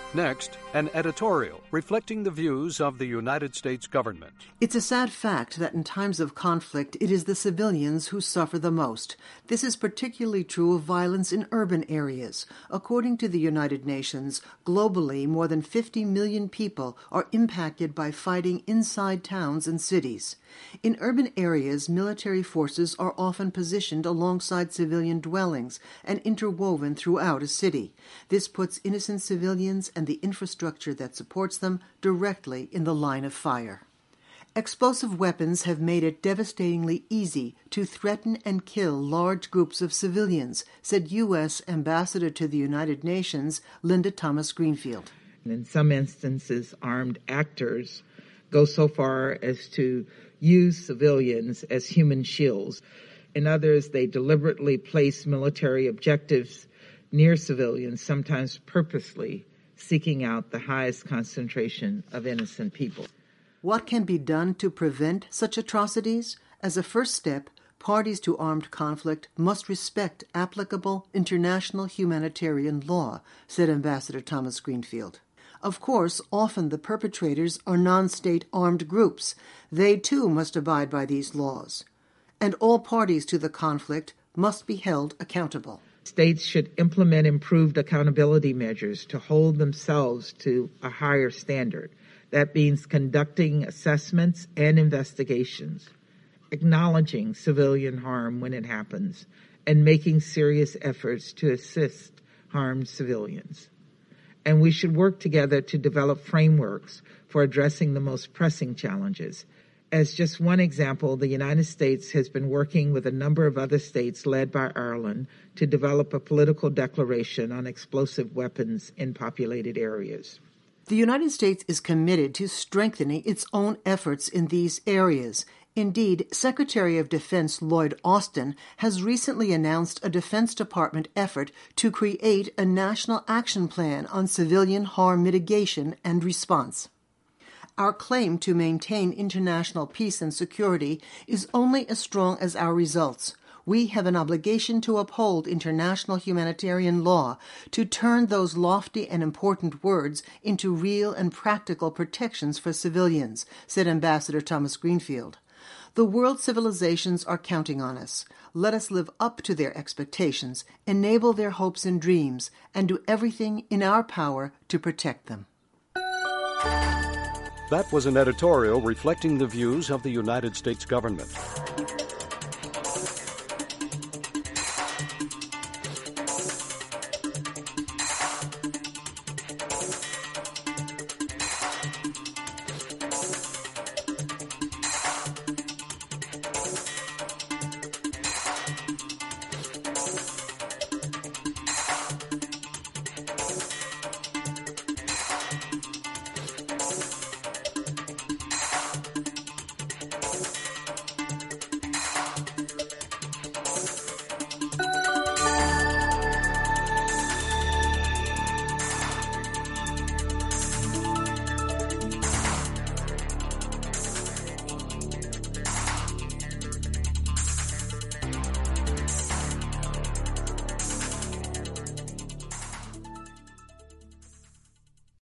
Next, an editorial reflecting the views of the United States government. It's a sad fact that in times of conflict, it is the civilians who suffer the most. This is particularly true of violence in urban areas. According to the United Nations, globally, more than 50 million people are impacted by fighting inside towns and cities. In urban areas, military forces are often positioned alongside civilian dwellings and interwoven throughout a city. This puts innocent civilians and the infrastructure that supports them directly in the line of fire. Explosive weapons have made it devastatingly easy to threaten and kill large groups of civilians, said U.S. Ambassador to the United Nations Linda Thomas-Greenfield. In some instances, armed actors go so far as to use civilians as human shields. In others, they deliberately place military objectives near civilians, sometimes purposely seeking out the highest concentration of innocent people. What can be done to prevent such atrocities? As a first step, parties to armed conflict must respect applicable international humanitarian law, said Ambassador Thomas-Greenfield. Of course, often the perpetrators are non-state armed groups. They too must abide by these laws. And all parties to the conflict must be held accountable. States should implement improved accountability measures to hold themselves to a higher standard. That means conducting assessments and investigations, acknowledging civilian harm when it happens, and making serious efforts to assist harmed civilians. And we should work together to develop frameworks for addressing the most pressing challenges. As just one example, the United States has been working with a number of other states led by Ireland to develop a political declaration on explosive weapons in populated areas. The United States is committed to strengthening its own efforts in these areas. Indeed, Secretary of Defense Lloyd Austin has recently announced a Defense Department effort to create a national action plan on civilian harm mitigation and response. Our claim to maintain international peace and security is only as strong as our results. We have an obligation to uphold international humanitarian law, to turn those lofty and important words into real and practical protections for civilians, said Ambassador Thomas-Greenfield. The world civilizations are counting on us. Let us live up to their expectations, enable their hopes and dreams, and do everything in our power to protect them. That was an editorial reflecting the views of the United States government.